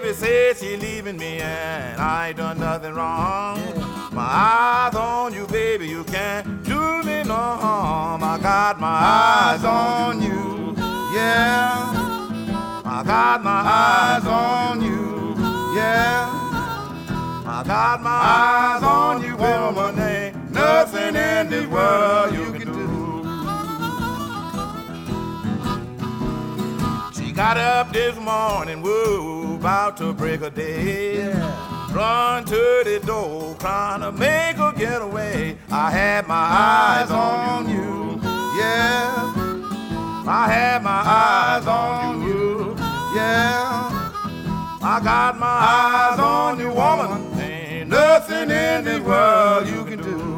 baby said she leaving me and I ain't done nothing wrong. My eyes on you, baby, you can't do me no harm. I got my eyes on you, yeah. I got my eyes on you, yeah. I got my eyes on you, woman. Ain't nothing in this world you can do. She got up this morning, woo, about to break a day. Run to the door, trying to make her get away. I had my eyes on you, yeah. I had my eyes on you, yeah. I got my eyes on you, woman. Ain't nothing in this world you can do.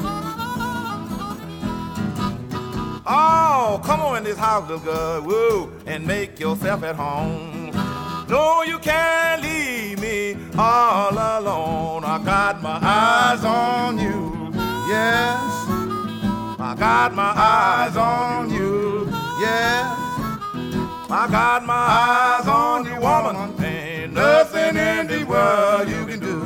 Oh, come on in this house, little girl, woo, and make yourself at home. No, you can't leave me all alone. I got my eyes on you, yes. I got my eyes on you, yes. I got my eyes on you, woman. Ain't nothing in the world you can do.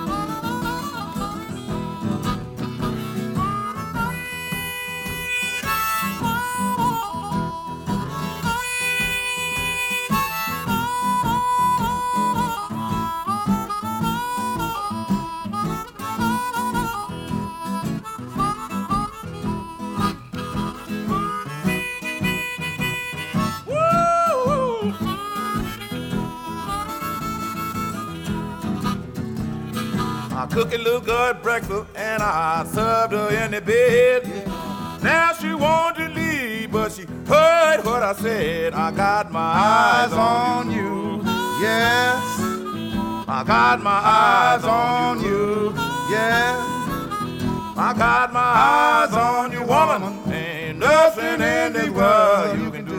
I cooked a little good breakfast and I served her in the bed. Now she wanted to leave, but she heard what I said. I got my eyes on you, yes. I got my eyes on you, yes. I got my eyes on you, woman. Ain't nothing in the world you can do.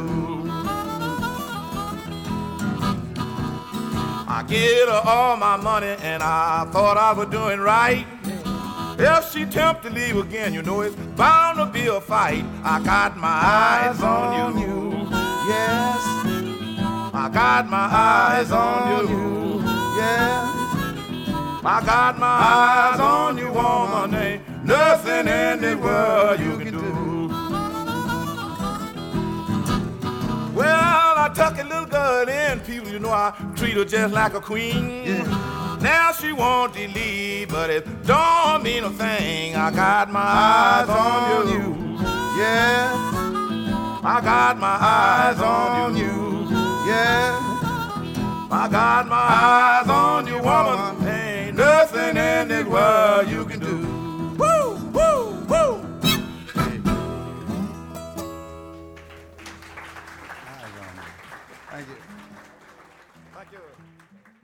I give her all my money and I thought I was doing right. If she tempt to leave again, you know it's bound to be a fight. I got my eyes on you, yes. I got my eyes on you, yes. I got my eyes on you, woman. Ain't nothing in the world you can do. Well, I tuck a little girl in, people, you know I treat her just like a queen. Now she won't leave, but it don't mean a thing. I got my eyes on you, yeah. I got my eyes on you, yeah. I got my eyes on you, woman. Ain't nothing in this world you can do. Woo, woo, woo. Thank you. Thank you.